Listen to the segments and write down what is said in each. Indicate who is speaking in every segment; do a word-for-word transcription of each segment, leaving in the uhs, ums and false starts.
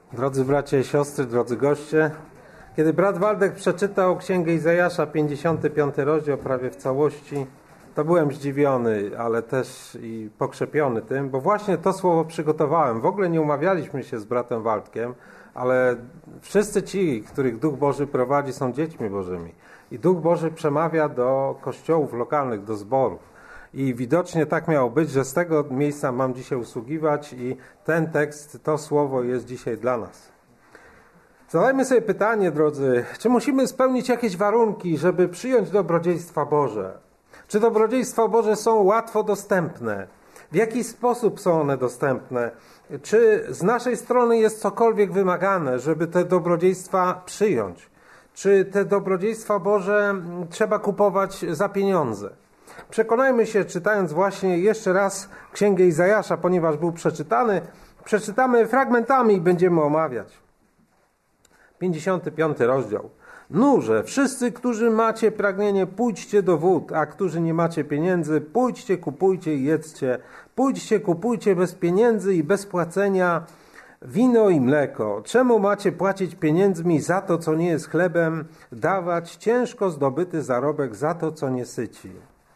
Speaker 1: Drodzy bracia i siostry, drodzy goście, kiedy brat Waldek przeczytał Księgę Izajasza, pięćdziesiąty piąty rozdział prawie w całości, to byłem zdziwiony, ale też i pokrzepiony tym, bo właśnie to słowo przygotowałem. W ogóle nie umawialiśmy się z bratem Waldkiem, ale wszyscy ci, których Duch Boży prowadzi, są dziećmi Bożymi. I Duch Boży przemawia do kościołów lokalnych, do zborów. I widocznie tak miało być, że z tego miejsca mam dzisiaj usługiwać i ten tekst, to słowo jest dzisiaj dla nas. Zadajmy sobie pytanie, drodzy, czy musimy spełnić jakieś warunki, żeby przyjąć dobrodziejstwa Boże? Czy dobrodziejstwa Boże są łatwo dostępne? W jaki sposób są one dostępne? Czy z naszej strony jest cokolwiek wymagane, żeby te dobrodziejstwa przyjąć? Czy te dobrodziejstwa Boże trzeba kupować za pieniądze? Przekonajmy się, czytając właśnie jeszcze raz Księgę Izajasza, ponieważ był przeczytany, przeczytamy fragmentami i będziemy omawiać. pięćdziesiąty piąty rozdział. Nurze, wszyscy, którzy macie pragnienie, pójdźcie do wód, a którzy nie macie pieniędzy, pójdźcie, kupujcie i jedzcie. Pójdźcie, kupujcie bez pieniędzy i bez płacenia wino i mleko. Czemu macie płacić pieniędzmi za to, co nie jest chlebem, dawać ciężko zdobyty zarobek za to, co nie syci?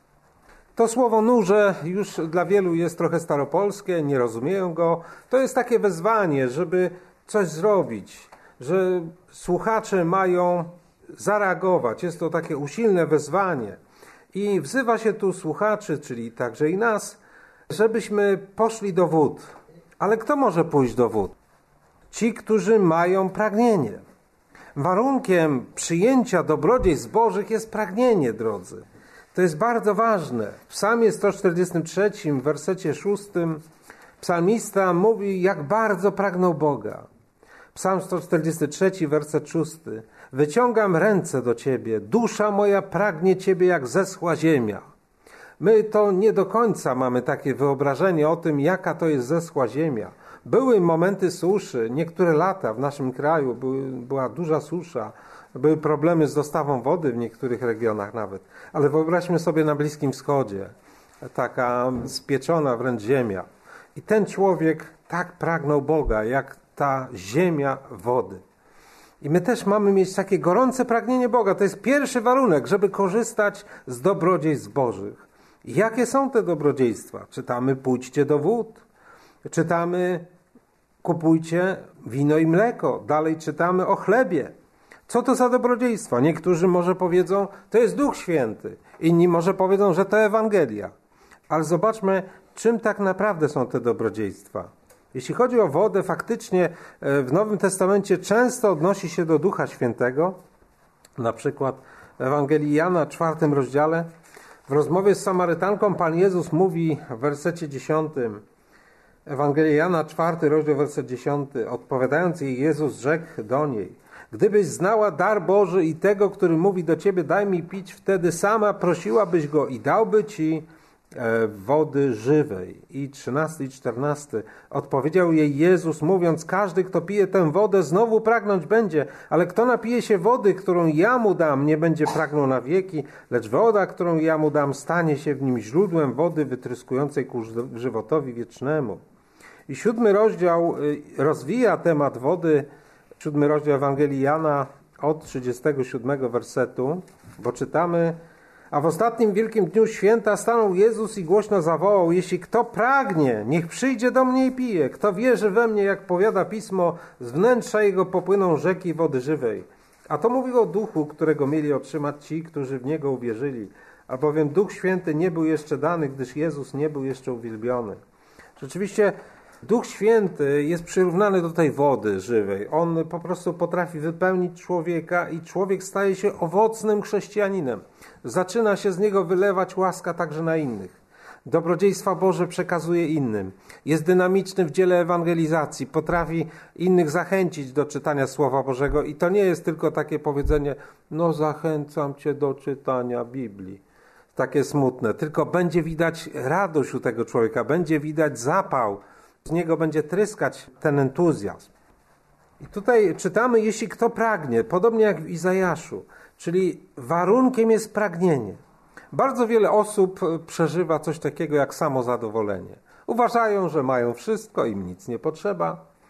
Speaker 1: To słowo nurze już dla wielu jest trochę staropolskie, nie rozumieją go. To jest takie wezwanie, żeby coś zrobić, że słuchacze mają zareagować. Jest to takie usilne wezwanie. I wzywa się tu słuchaczy, czyli także i nas, żebyśmy poszli do wód. Ale kto może pójść do wód? Ci, którzy mają pragnienie. Warunkiem przyjęcia dobrodziejstw Bożych jest pragnienie, drodzy. To jest bardzo ważne. W psalmie sto czterdziestym trzecim, w wersecie szóstym, psalmista mówi, jak bardzo pragnął Boga. Psalm sto czterdziesty trzeci, werset szósty. Wyciągam ręce do Ciebie, dusza moja pragnie Ciebie jak zeschła ziemia. My to nie do końca mamy takie wyobrażenie o tym, jaka to jest zeschła ziemia. Były momenty suszy, niektóre lata w naszym kraju były, była duża susza, były problemy z dostawą wody w niektórych regionach nawet. Ale wyobraźmy sobie na Bliskim Wschodzie, taka spieczona wręcz ziemia. I ten człowiek tak pragnął Boga, jak ta ziemia wody. I my też mamy mieć takie gorące pragnienie Boga. To jest pierwszy warunek, żeby korzystać z dobrodziejstw Bożych. I jakie są te dobrodziejstwa? Czytamy, pójdźcie do wód. Czytamy, kupujcie wino i mleko. Dalej czytamy o chlebie. Co to za dobrodziejstwa? Niektórzy może powiedzą, to jest Duch Święty. Inni może powiedzą, że to Ewangelia. Ale zobaczmy, czym tak naprawdę są te dobrodziejstwa. Jeśli chodzi o wodę, faktycznie w Nowym Testamencie często odnosi się do Ducha Świętego. Na przykład w Ewangelii Jana, czwartym rozdziale, w rozmowie z Samarytanką Pan Jezus mówi w wersecie dziesiątym, Ewangelia Jana, czwarty rozdział, werset dziesiąty, odpowiadając jej, Jezus rzekł do niej, gdybyś znała dar Boży i tego, który mówi do ciebie, daj mi pić, wtedy sama prosiłabyś go i dałby ci wody żywej. I trzynasty i czternasty. Odpowiedział jej Jezus, mówiąc, każdy, kto pije tę wodę, znowu pragnąć będzie, ale kto napije się wody, którą ja mu dam, nie będzie pragnął na wieki, lecz woda, którą ja mu dam, stanie się w nim źródłem wody wytryskującej ku żywotowi wiecznemu. I siódmy rozdział rozwija temat wody, siódmy rozdział Ewangelii Jana od trzydziestego siódmego wersetu, bo czytamy, a w ostatnim wielkim dniu święta stanął Jezus i głośno zawołał, jeśli kto pragnie, niech przyjdzie do mnie i pije. Kto wierzy we mnie, jak powiada Pismo, z wnętrza jego popłyną rzeki wody żywej. A to mówi o duchu, którego mieli otrzymać ci, którzy w niego uwierzyli. Albowiem Duch Święty nie był jeszcze dany, gdyż Jezus nie był jeszcze uwielbiony. Rzeczywiście Duch Święty jest przyrównany do tej wody żywej. On po prostu potrafi wypełnić człowieka i człowiek staje się owocnym chrześcijaninem. Zaczyna się z niego wylewać łaska także na innych. Dobrodziejstwa Boże przekazuje innym. Jest dynamiczny w dziele ewangelizacji. Potrafi innych zachęcić do czytania Słowa Bożego. I to nie jest tylko takie powiedzenie, no zachęcam cię do czytania Biblii. Takie smutne. Tylko będzie widać radość u tego człowieka. Będzie widać zapał. Z niego będzie tryskać ten entuzjazm. I tutaj czytamy, jeśli kto pragnie, podobnie jak w Izajaszu, czyli warunkiem jest pragnienie. Bardzo wiele osób przeżywa coś takiego jak samozadowolenie. Uważają, że mają wszystko, im nic nie potrzeba.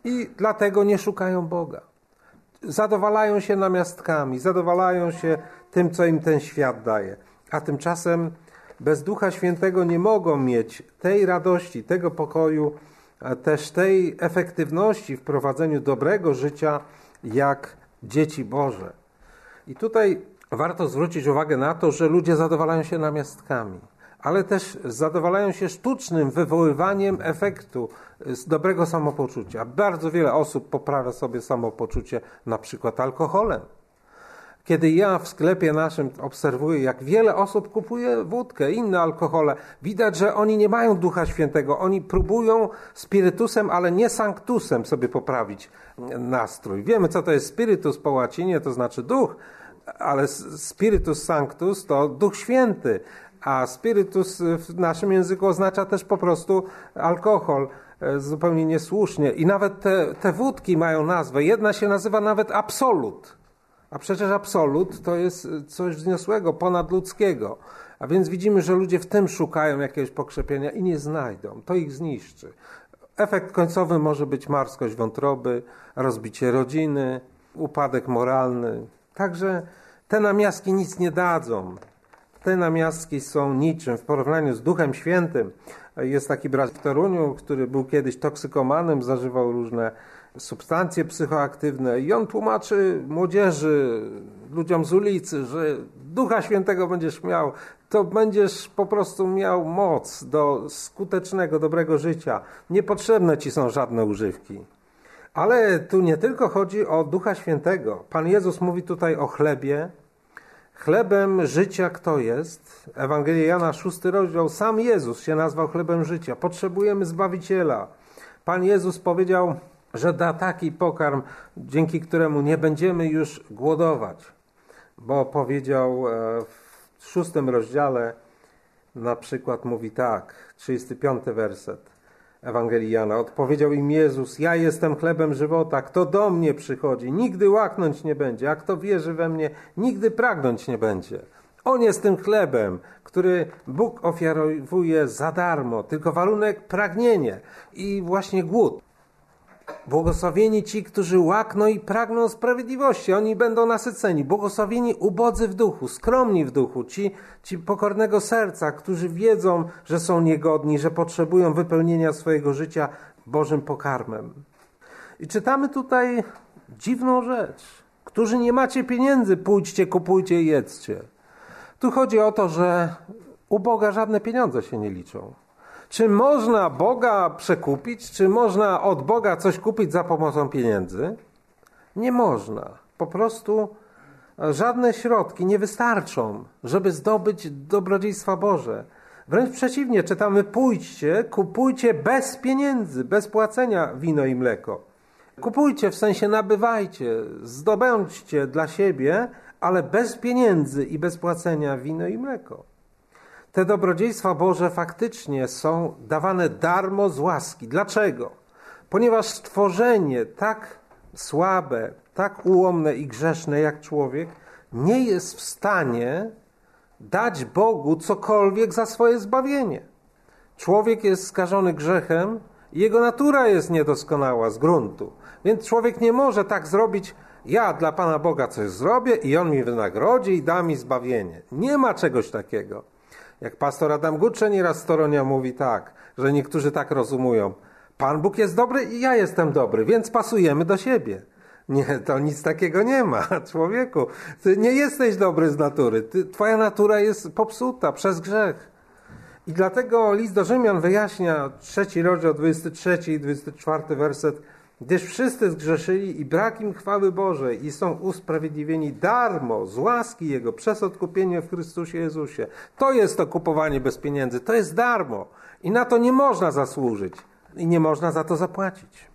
Speaker 1: i dlatego nie szukają Boga. Zadowalają się namiastkami, zadowalają się tym, co im ten świat daje. A tymczasem bez Ducha Świętego nie mogą mieć tej radości, tego pokoju, też tej efektywności w prowadzeniu dobrego życia jak dzieci Boże. I tutaj warto zwrócić uwagę na to, że ludzie zadowalają się namiastkami, ale też zadowalają się sztucznym wywoływaniem efektu z dobrego samopoczucia. Bardzo wiele osób poprawia sobie samopoczucie na przykład alkoholem. Kiedy ja w sklepie naszym obserwuję, jak wiele osób kupuje wódkę, inne alkohole, widać, że oni nie mają Ducha Świętego. Oni próbują spirytusem, ale nie sanctusem sobie poprawić nastrój. Wiemy, co to jest spiritus po łacinie, to znaczy duch, ale spiritus sanctus to Duch Święty, a spiritus w naszym języku oznacza też po prostu alkohol, zupełnie niesłusznie. I nawet te, te wódki mają nazwę. Jedna się nazywa nawet absolut. A przecież absolut to jest coś wzniosłego, ponadludzkiego. A więc widzimy, że ludzie w tym szukają jakiegoś pokrzepienia i nie znajdą. To ich zniszczy. Efekt końcowy może być marskość wątroby, rozbicie rodziny, upadek moralny. Także te namiastki nic nie dadzą. Te namiastki są niczym w porównaniu z Duchem Świętym. Jest taki brat w Toruniu, który był kiedyś toksykomanem, zażywał różne substancje psychoaktywne i on tłumaczy młodzieży, ludziom z ulicy, że Ducha Świętego będziesz miał, to będziesz po prostu miał moc do skutecznego, dobrego życia. Niepotrzebne ci są żadne używki. Ale tu nie tylko chodzi o Ducha Świętego. Pan Jezus mówi tutaj o chlebie. Chlebem życia kto jest? Ewangelia Jana, szósty rozdział. Sam Jezus się nazwał chlebem życia. Potrzebujemy Zbawiciela. Pan Jezus powiedział, że da taki pokarm, dzięki któremu nie będziemy już głodować. Bo powiedział w szóstym rozdziale, na przykład mówi tak, trzydziesty piąty werset Ewangelii Jana. Odpowiedział im Jezus, ja jestem chlebem żywota, kto do mnie przychodzi, nigdy łaknąć nie będzie, a kto wierzy we mnie, nigdy pragnąć nie będzie. On jest tym chlebem, który Bóg ofiarowuje za darmo, tylko warunek pragnienie i właśnie głód. Błogosławieni ci, którzy łakną i pragną sprawiedliwości, oni będą nasyceni. Błogosławieni ubodzy w duchu, skromni w duchu, ci, ci pokornego serca, którzy wiedzą, że są niegodni, że potrzebują wypełnienia swojego życia Bożym pokarmem. I czytamy tutaj dziwną rzecz. Którzy nie macie pieniędzy, pójdźcie, kupujcie i jedzcie. Tu chodzi o to, że u Boga żadne pieniądze się nie liczą. Czy można Boga przekupić? Czy można od Boga coś kupić za pomocą pieniędzy? Nie można. Po prostu żadne środki nie wystarczą, żeby zdobyć dobrodziejstwa Boże. Wręcz przeciwnie, czytamy pójdźcie, kupujcie bez pieniędzy, bez płacenia wino i mleko. Kupujcie, w sensie nabywajcie, zdobędźcie dla siebie, ale bez pieniędzy i bez płacenia wino i mleko. Te dobrodziejstwa Boże faktycznie są dawane darmo z łaski. Dlaczego? Ponieważ stworzenie tak słabe, tak ułomne i grzeszne jak człowiek nie jest w stanie dać Bogu cokolwiek za swoje zbawienie. Człowiek jest skażony grzechem i jego natura jest niedoskonała z gruntu. Więc człowiek nie może tak zrobić, ja dla Pana Boga coś zrobię i On mi wynagrodzi i da mi zbawienie. Nie ma czegoś takiego. Jak pastor Adam Gucze nieraz z Torunia mówi tak, że niektórzy tak rozumują. Pan Bóg jest dobry i ja jestem dobry, więc pasujemy do siebie. Nie, to nic takiego nie ma, człowieku. Ty nie jesteś dobry z natury. Ty, twoja natura jest popsuta przez grzech. I dlatego list do Rzymian wyjaśnia trzeci rozdział, dwudziesty trzeci i dwudziesty czwarty werset. Gdyż wszyscy zgrzeszyli i brak im chwały Bożej i są usprawiedliwieni darmo z łaski Jego przez odkupienie w Chrystusie Jezusie. To jest to kupowanie bez pieniędzy. To jest darmo. I na to nie można zasłużyć. I nie można za to zapłacić.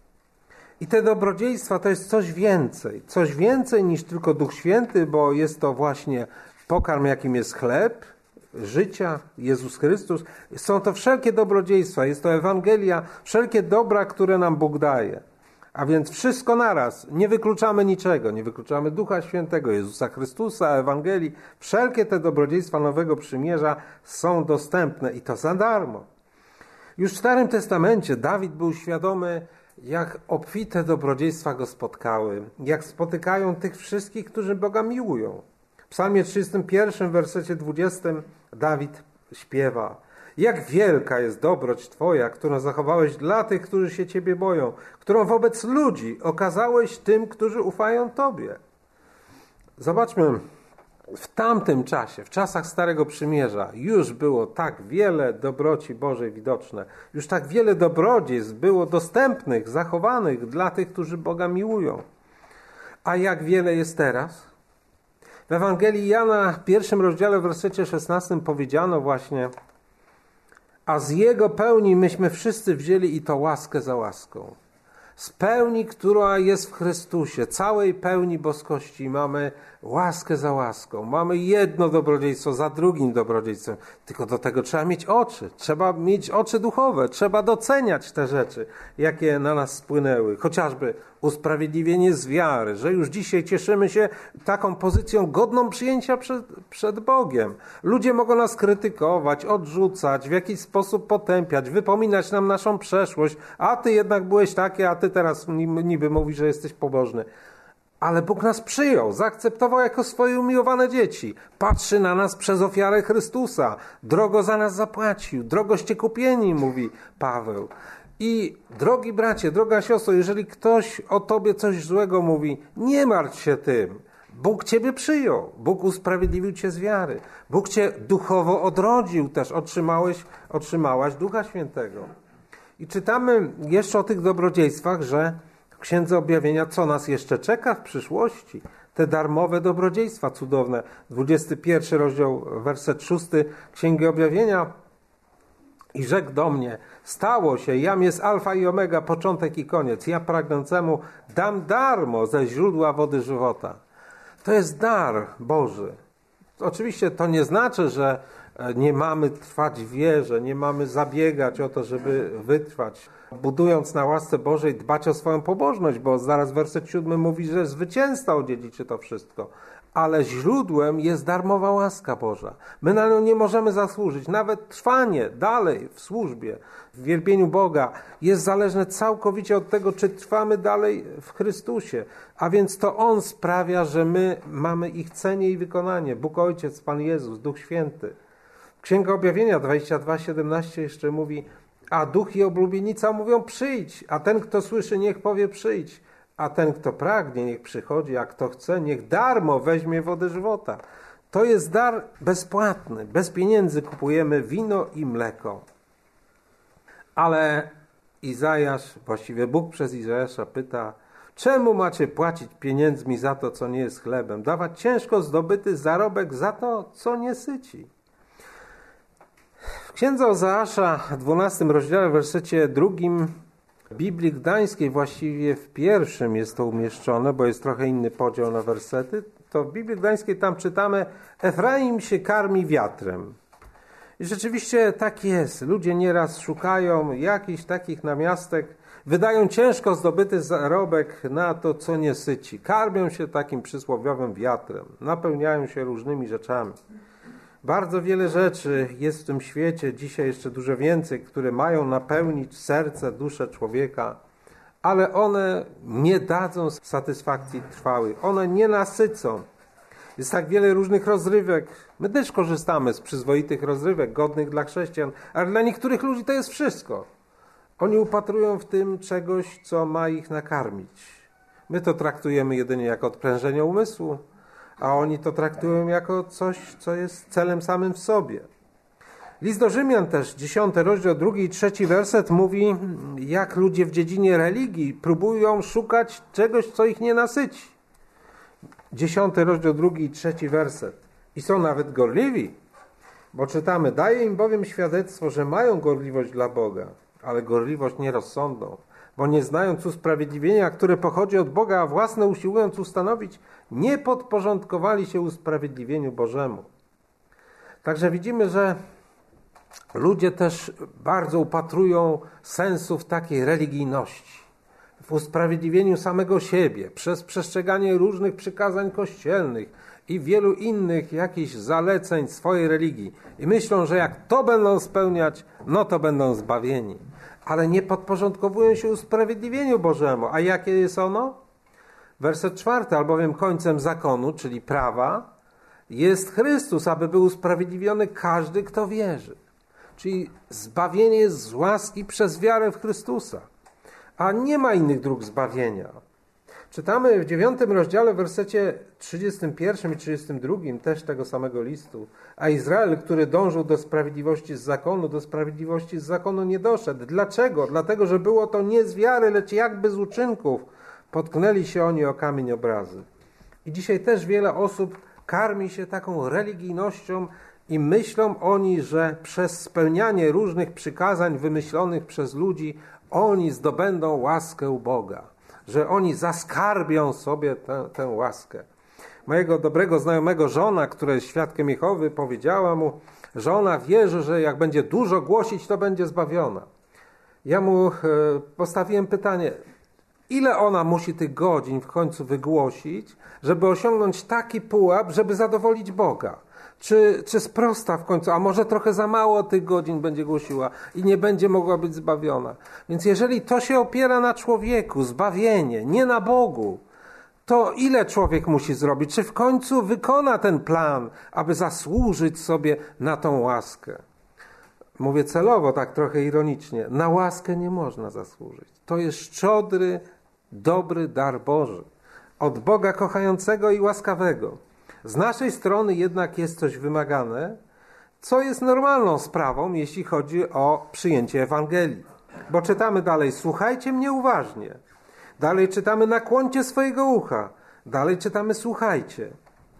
Speaker 1: I te dobrodziejstwa to jest coś więcej. Coś więcej niż tylko Duch Święty, bo jest to właśnie pokarm, jakim jest chleb życia, Jezus Chrystus. Są to wszelkie dobrodziejstwa. Jest to Ewangelia, wszelkie dobra, które nam Bóg daje. A więc wszystko naraz. Nie wykluczamy niczego. Nie wykluczamy Ducha Świętego, Jezusa Chrystusa, Ewangelii. Wszelkie te dobrodziejstwa Nowego Przymierza są dostępne i to za darmo. Już w Starym Testamencie Dawid był świadomy, jak obfite dobrodziejstwa go spotkały, jak spotykają tych wszystkich, którzy Boga miłują. W psalmie trzydziestym pierwszym, w wersecie dwudziestym Dawid śpiewa: jak wielka jest dobroć Twoja, którą zachowałeś dla tych, którzy się Ciebie boją, którą wobec ludzi okazałeś tym, którzy ufają Tobie. Zobaczmy, w tamtym czasie, w czasach Starego Przymierza, już było tak wiele dobroci Bożej widoczne, już tak wiele dobrodziejstw było dostępnych, zachowanych dla tych, którzy Boga miłują. A jak wiele jest teraz? W Ewangelii Jana, w pierwszym rozdziale, w wersecie szesnastym powiedziano właśnie: a z Jego pełni myśmy wszyscy wzięli i to łaskę za łaską. Z pełni, która jest w Chrystusie, całej pełni boskości mamy łaskę za łaską. Mamy jedno dobrodziejstwo za drugim dobrodziejstwem. Tylko do tego trzeba mieć oczy. Trzeba mieć oczy duchowe. Trzeba doceniać te rzeczy, jakie na nas spłynęły. Chociażby usprawiedliwienie z wiary, że już dzisiaj cieszymy się taką pozycją godną przyjęcia przed, przed Bogiem. Ludzie mogą nas krytykować, odrzucać, w jakiś sposób potępiać, wypominać nam naszą przeszłość. A ty jednak byłeś taki, a ty teraz niby mówisz, że jesteś pobożny. Ale Bóg nas przyjął, zaakceptował jako swoje umiłowane dzieci. Patrzy na nas przez ofiarę Chrystusa. Drogo za nas zapłacił. Drogoście kupieni, mówi Paweł. I drogi bracie, droga siostro, jeżeli ktoś o tobie coś złego mówi, nie martw się tym. Bóg ciebie przyjął. Bóg usprawiedliwił cię z wiary. Bóg cię duchowo odrodził też. Otrzymałeś, otrzymałaś Ducha Świętego. I czytamy jeszcze o tych dobrodziejstwach, że w Księdze Objawienia, co nas jeszcze czeka w przyszłości. Te darmowe dobrodziejstwa cudowne. dwudziesty pierwszy rozdział, werset szósty Księgi Objawienia. I rzekł do mnie: stało się, jam jest alfa i omega, początek i koniec. Ja pragnącemu dam darmo ze źródła wody żywota. To jest dar Boży. Oczywiście to nie znaczy, że nie mamy trwać w wierze, nie mamy zabiegać o to, żeby wytrwać. Budując na łasce Bożej, dbać o swoją pobożność, bo zaraz werset siódmy mówi, że zwycięzca odziedziczy to wszystko. Ale źródłem jest darmowa łaska Boża. My na nią nie możemy zasłużyć. Nawet trwanie dalej w służbie, w wielbieniu Boga jest zależne całkowicie od tego, czy trwamy dalej w Chrystusie. A więc to On sprawia, że my mamy ich cenie i wykonanie. Bóg Ojciec, Pan Jezus, Duch Święty. Księga Objawienia dwadzieścia dwa siedemnaście jeszcze mówi: a duch i oblubienica mówią: przyjdź, a ten, kto słyszy, niech powie: przyjdź. A ten, kto pragnie, niech przychodzi, a kto chce, niech darmo weźmie wodę żywota. To jest dar bezpłatny. Bez pieniędzy kupujemy wino i mleko. Ale Izajasz, właściwie Bóg przez Izajasza pyta: czemu macie płacić pieniędzmi za to, co nie jest chlebem? Dawać ciężko zdobyty zarobek za to, co nie syci. W Księdze Ozeasza, w dwunastym rozdziale, w wersecie drugim Biblii Gdańskiej, właściwie w pierwszym jest to umieszczone, bo jest trochę inny podział na wersety, to w Biblii Gdańskiej tam czytamy: Efraim się karmi wiatrem. I rzeczywiście tak jest. Ludzie nieraz szukają jakichś takich namiastek, wydają ciężko zdobyty zarobek na to, co nie syci. Karmią się takim przysłowiowym wiatrem, napełniają się różnymi rzeczami. Bardzo wiele rzeczy jest w tym świecie, dzisiaj jeszcze dużo więcej, które mają napełnić serce, duszę człowieka, ale one nie dadzą satysfakcji trwałej. One nie nasycą. Jest tak wiele różnych rozrywek. My też korzystamy z przyzwoitych rozrywek, godnych dla chrześcijan, ale dla niektórych ludzi to jest wszystko. Oni upatrują w tym czegoś, co ma ich nakarmić. My to traktujemy jedynie jako odprężenie umysłu, a oni to traktują jako coś, co jest celem samym w sobie. List do Rzymian też, dziesiąty rozdział, drugi i trzeci werset mówi, jak ludzie w dziedzinie religii próbują szukać czegoś, co ich nie nasyci. Dziesiąty rozdział, drugi i trzeci werset. I są nawet gorliwi, bo czytamy: daje im bowiem świadectwo, że mają gorliwość dla Boga, ale gorliwość nierozsądną, bo nie znając usprawiedliwienia, które pochodzi od Boga, a własne usiłując ustanowić, nie podporządkowali się usprawiedliwieniu Bożemu. Także widzimy, że ludzie też bardzo upatrują sensu w takiej religijności, w usprawiedliwieniu samego siebie, przez przestrzeganie różnych przykazań kościelnych i wielu innych jakichś zaleceń swojej religii. I myślą, że jak to będą spełniać, no to będą zbawieni. ale nie podporządkowują się usprawiedliwieniu Bożemu. A jakie jest ono? Werset czwarty, albowiem końcem zakonu, czyli prawa, jest Chrystus, aby był usprawiedliwiony każdy, kto wierzy. Czyli zbawienie jest z łaski przez wiarę w Chrystusa, a nie ma innych dróg zbawienia. Czytamy w dziewiątym rozdziale, w wersecie trzydziestym pierwszym i trzydziestym drugim też tego samego listu. A Izrael, który dążył do sprawiedliwości z zakonu, do sprawiedliwości z zakonu nie doszedł. Dlaczego? Dlatego, że było to nie z wiary, lecz jakby z uczynków. Potknęli się oni o kamień obrazy. I dzisiaj też wiele osób karmi się taką religijnością i myślą oni, że przez spełnianie różnych przykazań wymyślonych przez ludzi oni zdobędą łaskę u Boga. Że oni zaskarbią sobie tę, tę łaskę. Mojego dobrego znajomego żona, która jest świadkiem Jehowy, powiedziała mu, że ona wierzy, że jak będzie dużo głosić, to będzie zbawiona. Ja mu e, postawiłem pytanie, ile ona musi tych godzin w końcu wygłosić, żeby osiągnąć taki pułap, żeby zadowolić Boga? Czy, czy sprosta w końcu, a może trochę za mało tych godzin będzie głosiła i nie będzie mogła być zbawiona. Więc jeżeli to się opiera na człowieku, zbawienie, nie na Bogu, to ile człowiek musi zrobić? Czy w końcu wykona ten plan, aby zasłużyć sobie na tą łaskę? Mówię celowo, tak trochę ironicznie. Na łaskę nie można zasłużyć. To jest szczodry, dobry dar Boży. Od Boga kochającego i łaskawego. Z naszej strony jednak jest coś wymagane, co jest normalną sprawą, jeśli chodzi o przyjęcie Ewangelii. Bo czytamy dalej, słuchajcie mnie uważnie. Dalej czytamy, nakłońcie swojego ucha. Dalej czytamy, słuchajcie.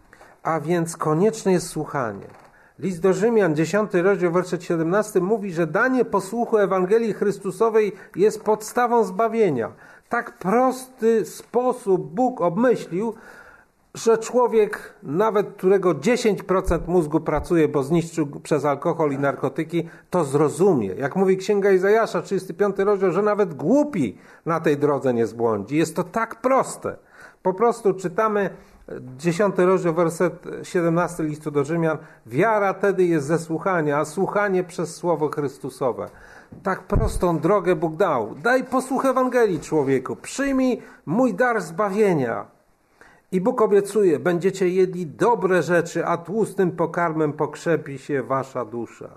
Speaker 1: A więc konieczne jest słuchanie. List do Rzymian, dziesiąty rozdział, werset siedemnasty mówi, że danie posłuchu Ewangelii Chrystusowej jest podstawą zbawienia. Tak prosty sposób Bóg obmyślił, że człowiek, nawet którego dziesięć procent mózgu pracuje, bo zniszczył przez alkohol i narkotyki, to zrozumie. Jak mówi Księga Izajasza, trzydziesty piąty rozdział, że nawet głupi na tej drodze nie zbłądzi. Jest to tak proste. Po prostu czytamy dziesiąty rozdział, werset siedemnasty listu do Rzymian. Wiara tedy jest ze słuchania, a słuchanie przez Słowo Chrystusowe. Tak prostą drogę Bóg dał. Daj posłuch Ewangelii człowieku. Przyjmij mój dar zbawienia. I Bóg obiecuje, będziecie jedli dobre rzeczy, a tłustym pokarmem pokrzepi się wasza dusza.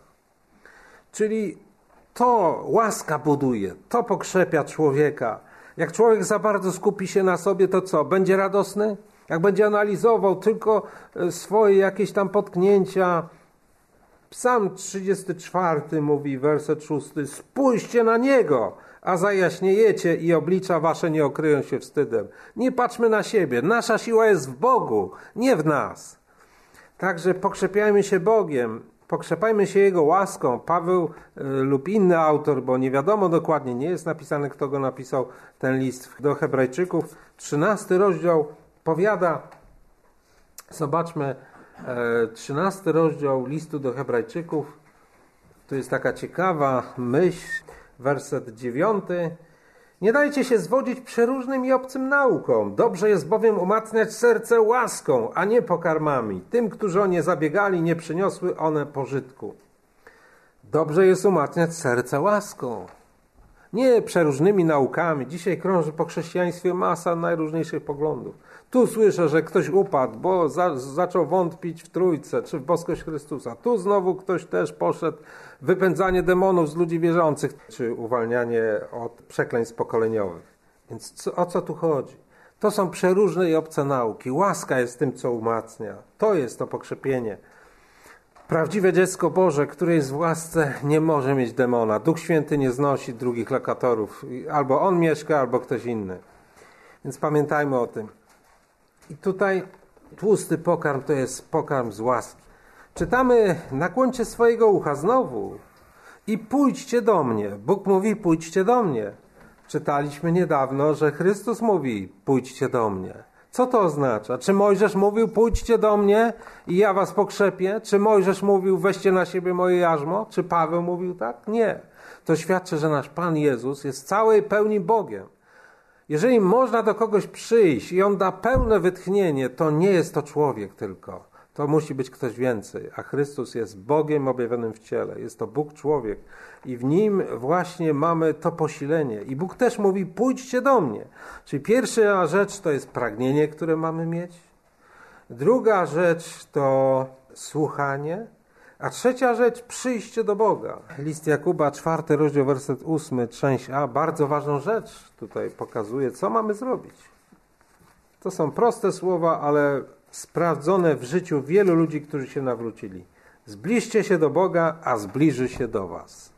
Speaker 1: Czyli to łaska buduje, to pokrzepia człowieka. Jak człowiek za bardzo skupi się na sobie, to co? Będzie radosny? Jak będzie analizował tylko swoje jakieś tam potknięcia. Psalm trzydziesty czwarty mówi, werset szósty, spójrzcie na Niego, a zajaśniejecie i oblicza wasze nie okryją się wstydem. Nie patrzmy na siebie. Nasza siła jest w Bogu, nie w nas. Także pokrzepiajmy się Bogiem, pokrzepajmy się Jego łaską. Paweł y, lub inny autor, bo nie wiadomo dokładnie, nie jest napisane, kto go napisał, ten list do Hebrajczyków. trzynasty rozdział powiada, zobaczmy, trzynasty rozdział listu do Hebrajczyków. To jest taka ciekawa myśl. Werset dziewiąty. Nie dajcie się zwodzić przeróżnym i obcym naukom. Dobrze jest bowiem umacniać serce łaską, a nie pokarmami. Tym, którzy o nie zabiegali, nie przyniosły one pożytku. Dobrze jest umacniać serce łaską. Nie przeróżnymi naukami. Dzisiaj krąży po chrześcijaństwie masa najróżniejszych poglądów. Tu słyszę, że ktoś upadł, bo za, zaczął wątpić w Trójcę, czy w boskość Chrystusa. Tu znowu ktoś też poszedł, wypędzanie demonów z ludzi wierzących, czy uwalnianie od przekleństw pokoleniowych. Więc co, o co tu chodzi? To są przeróżne i obce nauki. Łaska jest tym, co umacnia. To jest to pokrzepienie. Prawdziwe dziecko Boże, które jest w łasce, nie może mieć demona. Duch Święty nie znosi drugich lokatorów. Albo on mieszka, albo ktoś inny. Więc pamiętajmy o tym. I tutaj tłusty pokarm to jest pokarm z łaski. Czytamy, nakłońcie swojego ucha znowu i pójdźcie do mnie. Bóg mówi, pójdźcie do mnie. Czytaliśmy niedawno, że Chrystus mówi, pójdźcie do mnie. Co to oznacza? Czy Mojżesz mówił, pójdźcie do mnie i ja was pokrzepię? Czy Mojżesz mówił, weźcie na siebie moje jarzmo? Czy Paweł mówił tak? Nie. To świadczy, że nasz Pan Jezus jest w całej pełni Bogiem. Jeżeli można do kogoś przyjść i On da pełne wytchnienie, to nie jest to człowiek tylko. To musi być ktoś więcej, a Chrystus jest Bogiem objawionym w ciele. Jest to Bóg człowiek i w Nim właśnie mamy to posilenie. I Bóg też mówi, pójdźcie do mnie. Czyli pierwsza rzecz to jest pragnienie, które mamy mieć. Druga rzecz to słuchanie. A trzecia rzecz, przyjście do Boga. List Jakuba, czwarty rozdział, werset ósmy, część A, bardzo ważną rzecz tutaj pokazuje, co mamy zrobić. To są proste słowa, ale sprawdzone w życiu wielu ludzi, którzy się nawrócili. Zbliżcie się do Boga, a zbliży się do was.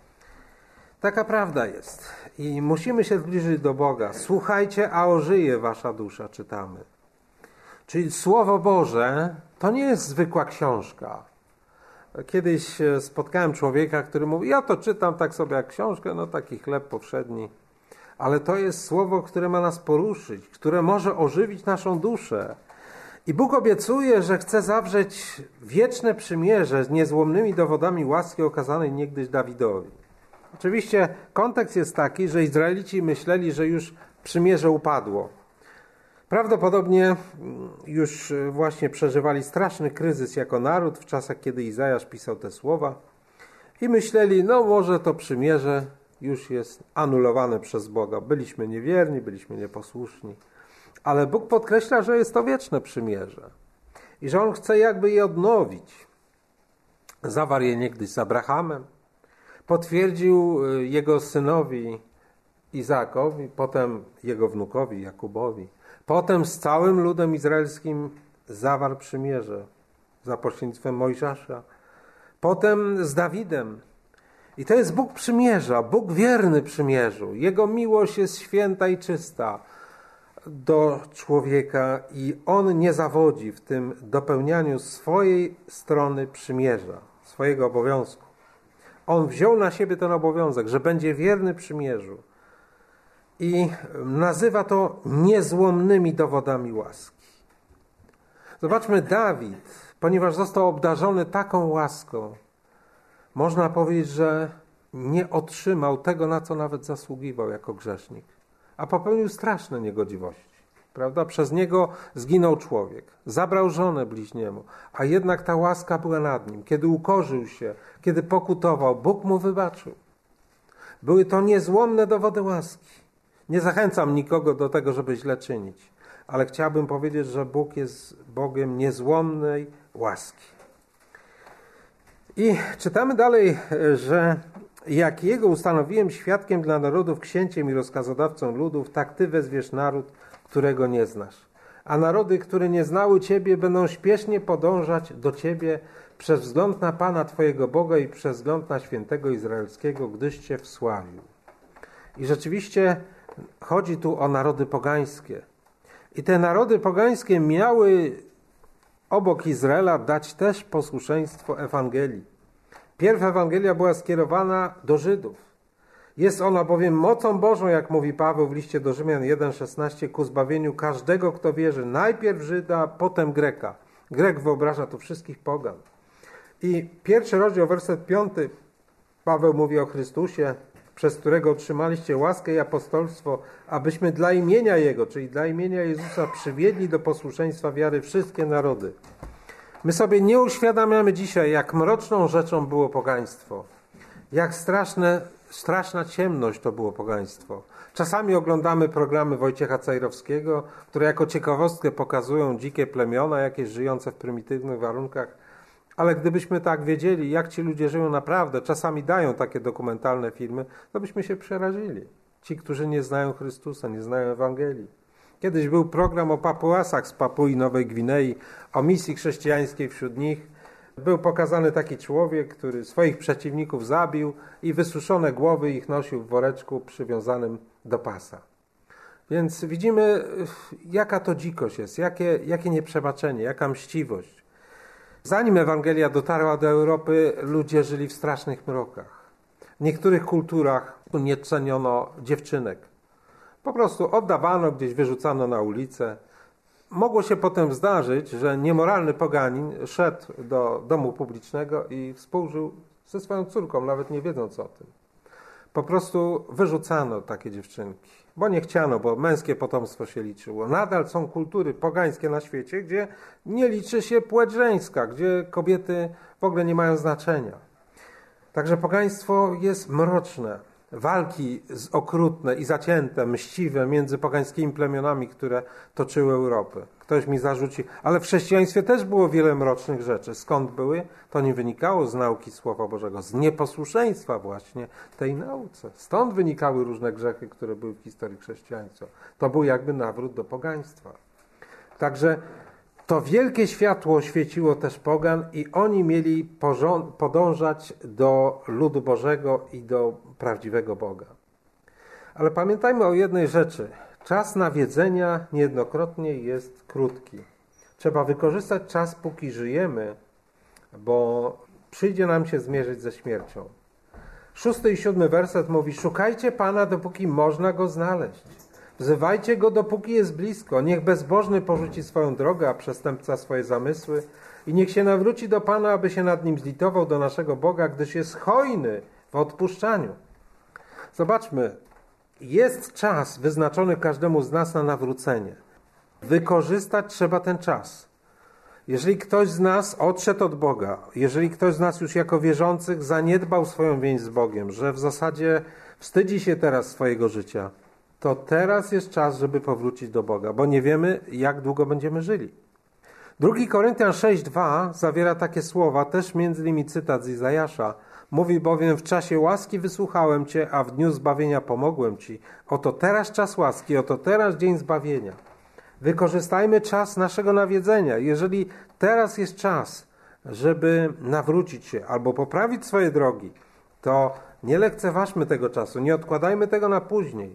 Speaker 1: Taka prawda jest. I musimy się zbliżyć do Boga. Słuchajcie, a ożyje wasza dusza, czytamy. Czyli Słowo Boże to nie jest zwykła książka. Kiedyś spotkałem człowieka, który mówi, ja to czytam tak sobie jak książkę, no taki chleb powszedni. Ale to jest słowo, które ma nas poruszyć, które może ożywić naszą duszę. I Bóg obiecuje, że chce zawrzeć wieczne przymierze z niezłomnymi dowodami łaski okazanej niegdyś Dawidowi. Oczywiście kontekst jest taki, że Izraelici myśleli, że już przymierze upadło. Prawdopodobnie już właśnie przeżywali straszny kryzys jako naród w czasach, kiedy Izajasz pisał te słowa i myśleli, no może to przymierze już jest anulowane przez Boga. Byliśmy niewierni, byliśmy nieposłuszni, ale Bóg podkreśla, że jest to wieczne przymierze i że On chce jakby je odnowić. Zawarł je niegdyś z Abrahamem, potwierdził jego synowi Izaakowi, potem jego wnukowi Jakubowi. Potem z całym ludem izraelskim zawarł przymierze za pośrednictwem Mojżesza. Potem z Dawidem. I to jest Bóg przymierza, Bóg wierny przymierzu. Jego miłość jest święta i czysta do człowieka i On nie zawodzi w tym dopełnianiu swojej strony przymierza, swojego obowiązku. On wziął na siebie ten obowiązek, że będzie wierny przymierzu. I nazywa to niezłomnymi dowodami łaski. Zobaczmy, Dawid, ponieważ został obdarzony taką łaską, można powiedzieć, że nie otrzymał tego, na co nawet zasługiwał jako grzesznik, a popełnił straszne niegodziwości. Prawda? Przez niego zginął człowiek, zabrał żonę bliźniemu, a jednak ta łaska była nad nim. Kiedy ukorzył się, kiedy pokutował, Bóg mu wybaczył. Były to niezłomne dowody łaski. Nie zachęcam nikogo do tego, żeby źle czynić, ale chciałbym powiedzieć, że Bóg jest Bogiem niezłomnej łaski. I czytamy dalej, że jak Jego ustanowiłem świadkiem dla narodów, księciem i rozkazodawcą ludów, tak Ty wezwiesz naród, którego nie znasz. A narody, które nie znały Ciebie, będą śpiesznie podążać do Ciebie przez wzgląd na Pana Twojego Boga i przez wzgląd na świętego Izraelskiego, gdyż Cię wsławił. I rzeczywiście chodzi tu o narody pogańskie. I te narody pogańskie miały obok Izraela dać też posłuszeństwo Ewangelii. Pierw Ewangelia była skierowana do Żydów. Jest ona bowiem mocą Bożą, jak mówi Paweł w liście do Rzymian jeden szesnaście, ku zbawieniu każdego, kto wierzy. Najpierw Żyda, potem Greka. Grek wyobraża tu wszystkich pogan. I pierwszy rozdział, werset piąty, Paweł mówi o Chrystusie, przez którego otrzymaliście łaskę i apostolstwo, abyśmy dla imienia Jego, czyli dla imienia Jezusa, przywiedli do posłuszeństwa wiary wszystkie narody. My sobie nie uświadamiamy dzisiaj, jak mroczną rzeczą było pogaństwo. Jak straszne, straszna ciemność to było pogaństwo. Czasami oglądamy programy Wojciecha Cajrowskiego, które jako ciekawostkę pokazują dzikie plemiona, jakieś żyjące w prymitywnych warunkach. Ale gdybyśmy tak wiedzieli, jak ci ludzie żyją naprawdę, czasami dają takie dokumentalne filmy, to byśmy się przerazili. Ci, którzy nie znają Chrystusa, nie znają Ewangelii. Kiedyś był program o Papuasach z Papui Nowej Gwinei, o misji chrześcijańskiej wśród nich. Był pokazany taki człowiek, który swoich przeciwników zabił i wysuszone głowy ich nosił w woreczku przywiązanym do pasa. Więc widzimy, jaka to dzikość jest, jakie, jakie nieprzebaczenie, jaka mściwość. Zanim Ewangelia dotarła do Europy, ludzie żyli w strasznych mrokach. W niektórych kulturach nie ceniono dziewczynek. Po prostu oddawano, gdzieś wyrzucano na ulicę. Mogło się potem zdarzyć, że niemoralny poganin szedł do domu publicznego i współżył ze swoją córką, nawet nie wiedząc o tym. Po prostu wyrzucano takie dziewczynki, bo nie chciano, bo męskie potomstwo się liczyło. Nadal są kultury pogańskie na świecie, gdzie nie liczy się płeć żeńska, gdzie kobiety w ogóle nie mają znaczenia. Także pogaństwo jest mroczne. Walki okrutne i zacięte, mściwe między pogańskimi plemionami, które toczyły Europę. Ktoś mi zarzuci, ale w chrześcijaństwie też było wiele mrocznych rzeczy. Skąd były? To nie wynikało z nauki Słowa Bożego, z nieposłuszeństwa właśnie tej nauce. Stąd wynikały różne grzechy, które były w historii chrześcijaństwa. To był jakby nawrót do pogaństwa. Także to wielkie światło świeciło też pogan i oni mieli podążać do ludu Bożego i do prawdziwego Boga. Ale pamiętajmy o jednej rzeczy. Czas nawiedzenia niejednokrotnie jest krótki. Trzeba wykorzystać czas, póki żyjemy, bo przyjdzie nam się zmierzyć ze śmiercią. Szósty i siódmy werset mówi: szukajcie Pana, dopóki można Go znaleźć. Wzywajcie Go, dopóki jest blisko. Niech bezbożny porzuci swoją drogę, a przestępca swoje zamysły. I niech się nawróci do Pana, aby się nad nim zlitował, do naszego Boga, gdyż jest hojny w odpuszczaniu. Zobaczmy, jest czas wyznaczony każdemu z nas na nawrócenie. Wykorzystać trzeba ten czas. Jeżeli ktoś z nas odszedł od Boga, jeżeli ktoś z nas już jako wierzących zaniedbał swoją więź z Bogiem, że w zasadzie wstydzi się teraz swojego życia, to teraz jest czas, żeby powrócić do Boga, bo nie wiemy, jak długo będziemy żyli. Drugi Koryntian sześć dwa zawiera takie słowa, też między innymi cytat z Izajasza. Mówi bowiem: w czasie łaski wysłuchałem Cię, a w dniu zbawienia pomogłem Ci. Oto teraz czas łaski, oto teraz dzień zbawienia. Wykorzystajmy czas naszego nawiedzenia. Jeżeli teraz jest czas, żeby nawrócić się albo poprawić swoje drogi, to nie lekceważmy tego czasu, nie odkładajmy tego na później.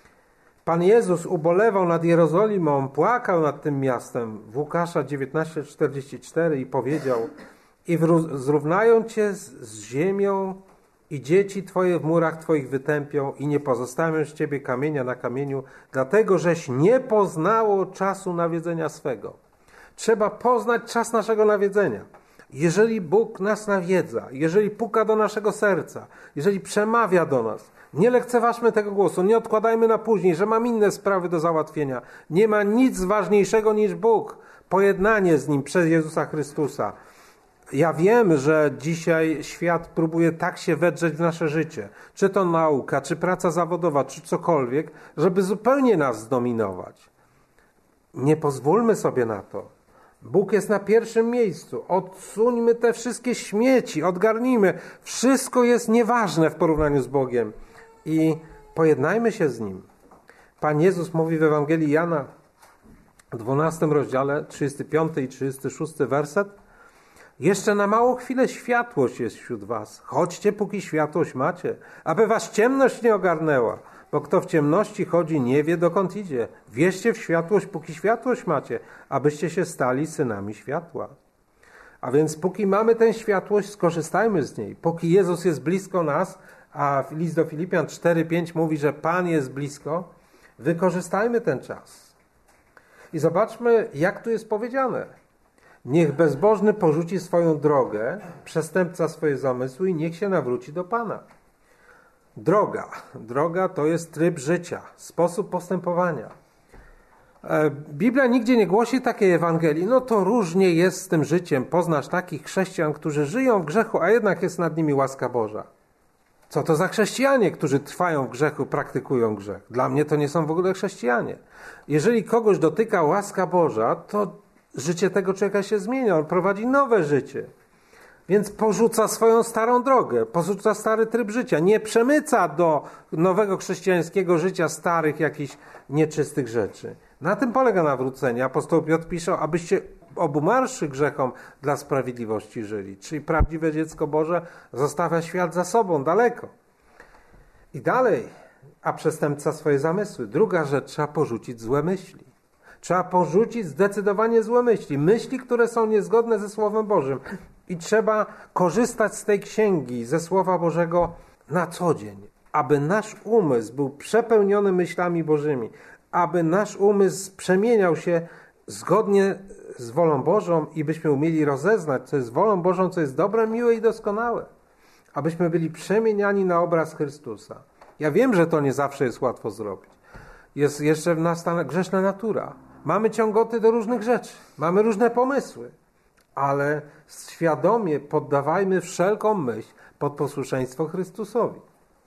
Speaker 1: Pan Jezus ubolewał nad Jerozolimą, płakał nad tym miastem w Łukasza dziewiętnaście czterdzieści cztery i powiedział: i zrównają Cię z, z ziemią i dzieci Twoje w murach Twoich wytępią i nie pozostawią z Ciebie kamienia na kamieniu, dlatego żeś nie poznało czasu nawiedzenia swego. Trzeba poznać czas naszego nawiedzenia. Jeżeli Bóg nas nawiedza, jeżeli puka do naszego serca, jeżeli przemawia do nas, nie lekceważmy tego głosu, nie odkładajmy na później, że mam inne sprawy do załatwienia. Nie ma nic ważniejszego niż Bóg. Pojednanie z Nim przez Jezusa Chrystusa. Ja wiem, że dzisiaj świat próbuje tak się wedrzeć w nasze życie, czy to nauka, czy praca zawodowa, czy cokolwiek, żeby zupełnie nas zdominować. Nie pozwólmy sobie na to. Bóg jest na pierwszym miejscu. Odsuńmy te wszystkie śmieci, odgarnijmy. Wszystko jest nieważne w porównaniu z Bogiem i pojednajmy się z Nim. Pan Jezus mówi w Ewangelii Jana w dwunastym rozdziale, trzydziesty piąty i trzydziesty szósty werset: jeszcze na małą chwilę światłość jest wśród was. Chodźcie, póki światłość macie, aby was ciemność nie ogarnęła. Bo kto w ciemności chodzi, nie wie, dokąd idzie. Wierzcie w światłość, póki światłość macie, abyście się stali synami światła. A więc póki mamy tę światłość, skorzystajmy z niej. Póki Jezus jest blisko nas, a list do Filipian cztery pięć mówi, że Pan jest blisko, wykorzystajmy ten czas. I zobaczmy, jak tu jest powiedziane. Niech bezbożny porzuci swoją drogę, przestępca swoje zamysły i niech się nawróci do Pana. Droga. Droga to jest tryb życia, sposób postępowania. Biblia nigdzie nie głosi takiej Ewangelii. No to różnie jest z tym życiem. Poznasz takich chrześcijan, którzy żyją w grzechu, a jednak jest nad nimi łaska Boża. Co to za chrześcijanie, którzy trwają w grzechu, praktykują grzech? Dla mnie to nie są w ogóle chrześcijanie. Jeżeli kogoś dotyka łaska Boża, to życie tego człowieka się zmienia. On prowadzi nowe życie. Więc porzuca swoją starą drogę, porzuca stary tryb życia. Nie przemyca do nowego chrześcijańskiego życia starych jakichś nieczystych rzeczy. Na tym polega nawrócenie. Apostoł Piotr pisze, abyście obumarszy grzechom dla sprawiedliwości żyli. Czyli prawdziwe dziecko Boże zostawia świat za sobą, daleko. I dalej, a przestępca swoje zamysły. Druga rzecz, trzeba porzucić złe myśli. Trzeba porzucić zdecydowanie złe myśli. Myśli, które są niezgodne ze Słowem Bożym. I trzeba korzystać z tej księgi, ze Słowa Bożego na co dzień. Aby nasz umysł był przepełniony myślami Bożymi. Aby nasz umysł przemieniał się zgodnie z wolą Bożą i byśmy umieli rozeznać, co jest wolą Bożą, co jest dobre, miłe i doskonałe. abyśmy byli przemieniani na obraz Chrystusa. Ja wiem, że to nie zawsze jest łatwo zrobić. Jest jeszcze w nas ta grzeszna natura. Mamy ciągoty do różnych rzeczy, mamy różne pomysły, ale świadomie poddawajmy wszelką myśl pod posłuszeństwo Chrystusowi.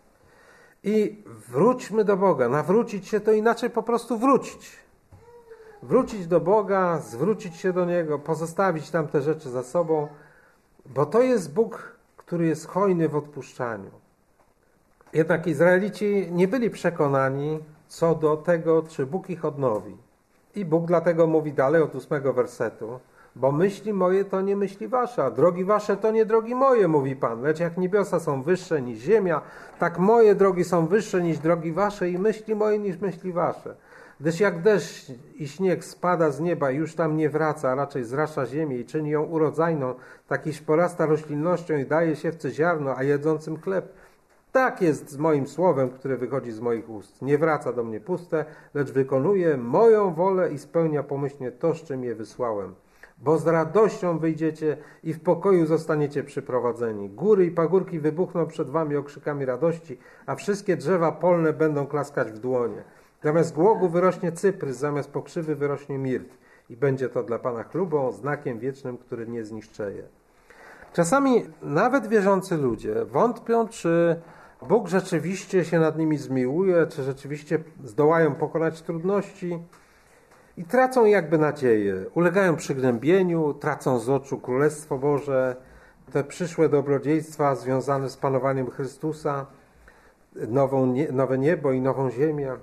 Speaker 1: I wróćmy do Boga. Nawrócić się to inaczej po prostu wrócić. Wrócić do Boga, zwrócić się do Niego, pozostawić tam te rzeczy za sobą, bo to jest Bóg, który jest hojny w odpuszczaniu. Jednak Izraelici nie byli przekonani co do tego, czy Bóg ich odnowi. I Bóg dlatego mówi dalej od ósmego wersetu: bo myśli moje to nie myśli wasze, a drogi wasze to nie drogi moje, mówi Pan. Lecz jak niebiosa są wyższe niż ziemia, tak moje drogi są wyższe niż drogi wasze i myśli moje niż myśli wasze. Gdyż jak deszcz i śnieg spada z nieba i już tam nie wraca, a raczej zrasza ziemię i czyni ją urodzajną, tak iż porasta roślinnością i daje siewcy ziarno, a jedzącym chleb, tak jest z moim słowem, które wychodzi z moich ust. Nie wraca do mnie puste, lecz wykonuje moją wolę i spełnia pomyślnie to, z czym je wysłałem. Bo z radością wyjdziecie i w pokoju zostaniecie przyprowadzeni. Góry i pagórki wybuchną przed wami okrzykami radości, a wszystkie drzewa polne będą klaskać w dłonie. Zamiast głogu wyrośnie cyprys, zamiast pokrzywy wyrośnie mirt. I będzie to dla Pana chlubą, znakiem wiecznym, który nie zniszczeje. Czasami nawet wierzący ludzie wątpią, czy Bóg rzeczywiście się nad nimi zmiłuje, czy rzeczywiście zdołają pokonać trudności i tracą jakby nadzieję. Ulegają przygnębieniu, tracą z oczu Królestwo Boże, te przyszłe dobrodziejstwa związane z panowaniem Chrystusa, nową nie, nowe niebo i nową ziemię.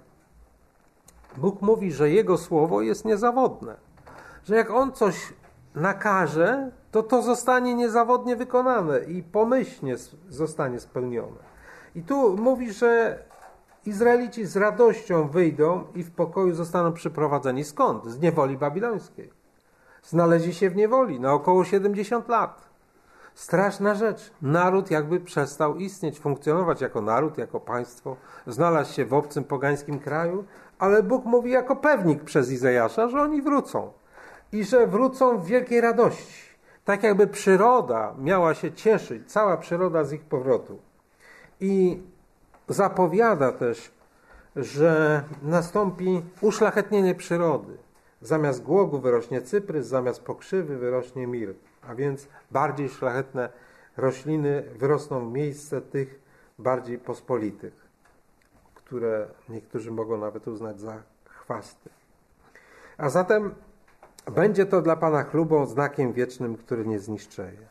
Speaker 1: Bóg mówi, że Jego słowo jest niezawodne, że jak On coś nakaże, to to zostanie niezawodnie wykonane i pomyślnie zostanie spełnione. I tu mówi, że Izraelici z radością wyjdą i w pokoju zostaną przyprowadzeni. Skąd? Z niewoli babilońskiej. Znaleźli się w niewoli na około siedemdziesiąt lat. Straszna rzecz. Naród jakby przestał istnieć, funkcjonować jako naród, jako państwo, znalazł się w obcym pogańskim kraju, ale Bóg mówi jako pewnik przez Izajasza, że oni wrócą. I że wrócą w wielkiej radości. Tak jakby przyroda miała się cieszyć, cała przyroda z ich powrotu. I zapowiada też, że nastąpi uszlachetnienie przyrody. Zamiast głogu wyrośnie cyprys, zamiast pokrzywy wyrośnie mir. A więc bardziej szlachetne rośliny wyrosną w miejsce tych bardziej pospolitych, które niektórzy mogą nawet uznać za chwasty. A zatem będzie to dla Pana chlubą, znakiem wiecznym, który nie zniszczeje.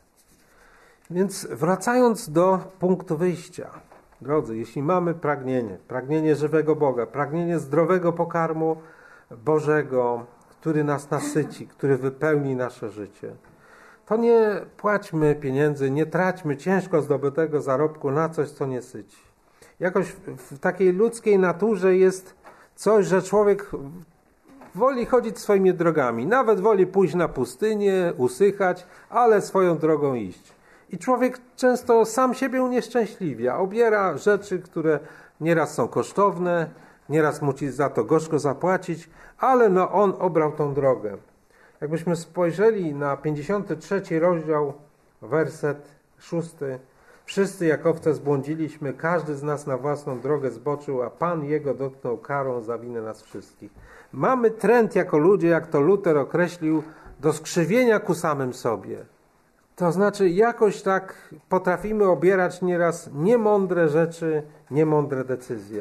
Speaker 1: Więc wracając do punktu wyjścia, drodzy, jeśli mamy pragnienie, pragnienie żywego Boga, pragnienie zdrowego pokarmu Bożego, który nas nasyci, który wypełni nasze życie, to nie płaćmy pieniędzy, nie traćmy ciężko zdobytego zarobku na coś, co nie syci. Jakoś w takiej ludzkiej naturze jest coś, że człowiek woli chodzić swoimi drogami, nawet woli pójść na pustynię, usychać, ale swoją drogą iść. I człowiek często sam siebie unieszczęśliwia, obiera rzeczy, które nieraz są kosztowne, nieraz musi za to gorzko zapłacić, ale no on obrał tą drogę. Jakbyśmy spojrzeli na pięćdziesiąty trzeci rozdział, werset szósty. Wszyscy jak owce zbłądziliśmy, każdy z nas na własną drogę zboczył, a Pan Jego dotknął karą za winę nas wszystkich. Mamy trend jako ludzie, jak to Luter określił, do skrzywienia ku samym sobie. To znaczy jakoś tak potrafimy obierać nieraz niemądre rzeczy, niemądre decyzje.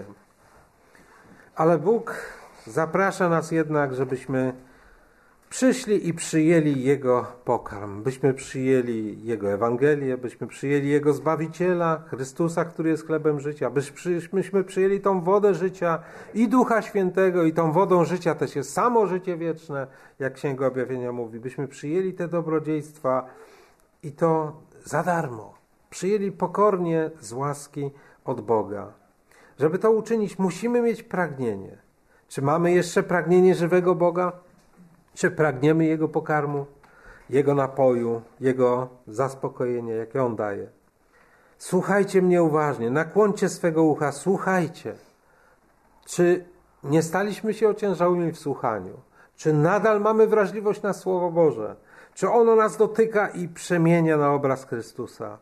Speaker 1: Ale Bóg zaprasza nas jednak, żebyśmy przyszli i przyjęli Jego pokarm, byśmy przyjęli Jego Ewangelię, byśmy przyjęli Jego Zbawiciela, Chrystusa, który jest chlebem życia, byśmy przyjęli tą wodę życia i Ducha Świętego i tą wodą życia też jest samo życie wieczne, jak Księga Objawienia mówi, byśmy przyjęli te dobrodziejstwa i to za darmo. Przyjęli pokornie z łaski od Boga. Żeby to uczynić, musimy mieć pragnienie. Czy mamy jeszcze pragnienie żywego Boga? Czy pragniemy Jego pokarmu, Jego napoju, Jego zaspokojenia, jakie On daje? Słuchajcie mnie uważnie, nakłoncie swego ucha, słuchajcie. Czy nie staliśmy się ociężałymi w słuchaniu? Czy nadal mamy wrażliwość na Słowo Boże? Czy ono nas dotyka i przemienia na obraz Chrystusa?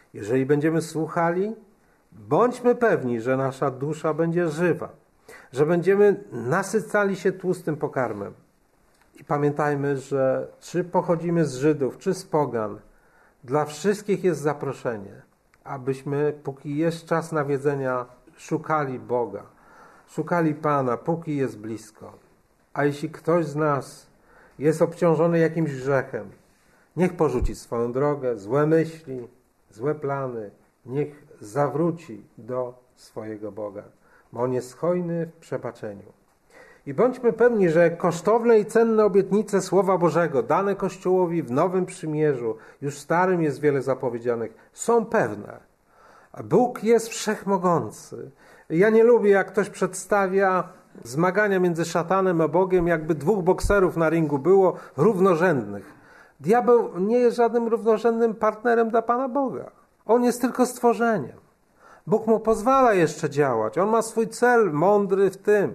Speaker 1: Jeżeli będziemy słuchali, bądźmy pewni, że nasza dusza będzie żywa, że będziemy nasycali się tłustym pokarmem. I pamiętajmy, że czy pochodzimy z Żydów, czy z pogan, dla wszystkich jest zaproszenie, abyśmy, póki jest czas nawiedzenia, szukali Boga, szukali Pana, póki jest blisko. A jeśli ktoś z nas jest obciążony jakimś grzechem, niech porzuci swoją drogę, złe myśli, złe plany, niech zawróci do swojego Boga, bo On jest hojny w przebaczeniu. I bądźmy pewni, że kosztowne i cenne obietnice Słowa Bożego, dane Kościołowi w Nowym Przymierzu, już w Starym jest wiele zapowiedzianych, są pewne. Bóg jest wszechmogący. Ja nie lubię, jak ktoś przedstawia zmagania między szatanem a Bogiem, jakby dwóch bokserów na ringu było równorzędnych. Diabeł nie jest żadnym równorzędnym partnerem dla Pana Boga. On jest tylko stworzeniem. Bóg mu pozwala jeszcze działać. On ma swój cel mądry w tym.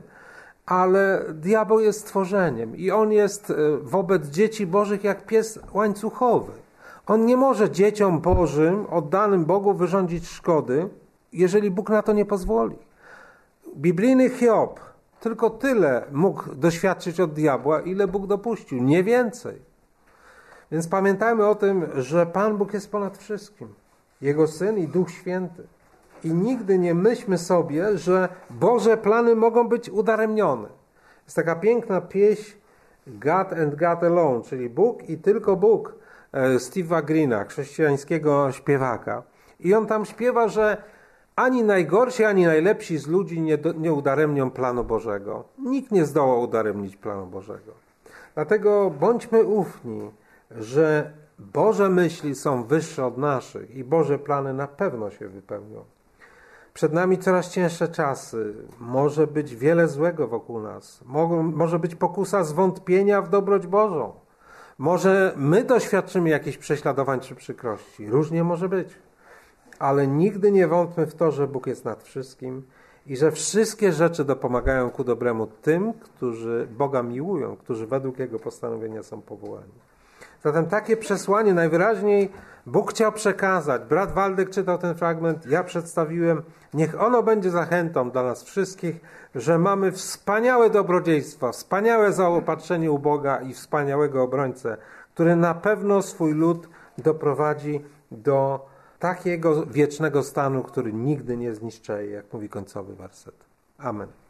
Speaker 1: Ale diabeł jest stworzeniem i on jest wobec dzieci Bożych jak pies łańcuchowy. On nie może dzieciom Bożym, oddanym Bogu, wyrządzić szkody, jeżeli Bóg na to nie pozwoli. Biblijny Hiob tylko tyle mógł doświadczyć od diabła, ile Bóg dopuścił, nie więcej. Więc pamiętajmy o tym, że Pan Bóg jest ponad wszystkim. Jego Syn i Duch Święty. I nigdy nie myślmy sobie, że Boże plany mogą być udaremnione. Jest taka piękna pieśń God and God Alone, czyli Bóg i tylko Bóg Steve'a Greena, chrześcijańskiego śpiewaka. I on tam śpiewa, że ani najgorsi, ani najlepsi z ludzi nie, do, nie udaremnią planu Bożego. Nikt nie zdoła udaremnić planu Bożego. Dlatego bądźmy ufni, że Boże myśli są wyższe od naszych i Boże plany na pewno się wypełnią. Przed nami coraz cięższe czasy. Może być wiele złego wokół nas. Może być pokusa zwątpienia w dobroć Bożą. Może my doświadczymy jakichś prześladowań czy przykrości. Różnie może być. Ale nigdy nie wątpmy w to, że Bóg jest nad wszystkim i że wszystkie rzeczy dopomagają ku dobremu tym, którzy Boga miłują, którzy według Jego postanowienia są powołani. Zatem takie przesłanie najwyraźniej Bóg chciał przekazać. Brat Waldek czytał ten fragment, ja przedstawiłem. Niech ono będzie zachętą dla nas wszystkich, że mamy wspaniałe dobrodziejstwa, wspaniałe zaopatrzenie u Boga i wspaniałego obrońcę, który na pewno swój lud doprowadzi do takiego wiecznego stanu, który nigdy nie zniszczeje, jak mówi końcowy werset. Amen.